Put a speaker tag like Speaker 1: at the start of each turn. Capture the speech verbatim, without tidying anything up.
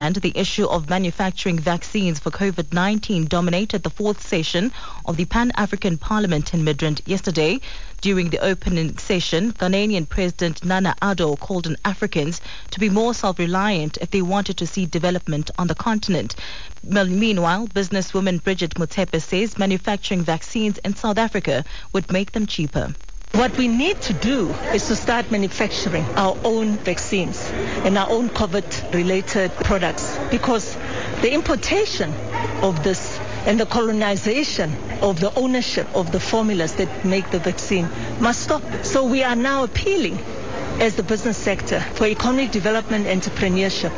Speaker 1: hand, the issue of manufacturing vaccines for COVID nineteen dominated the fourth session of the Pan-African Parliament in Midrand yesterday. During the opening session, Ghanaian President Nana Addo called on Africans to be more self-reliant if they wanted to see development on the continent. Meanwhile, businesswoman Bridget Motsepe says manufacturing vaccines in South Africa would make them cheaper.
Speaker 2: What we need to do is to start manufacturing our own vaccines and our own COVID-related products, because the importation of this and the colonization of the ownership of the formulas that make the vaccine must stop. So we are now appealing as the business sector for economic development and entrepreneurship.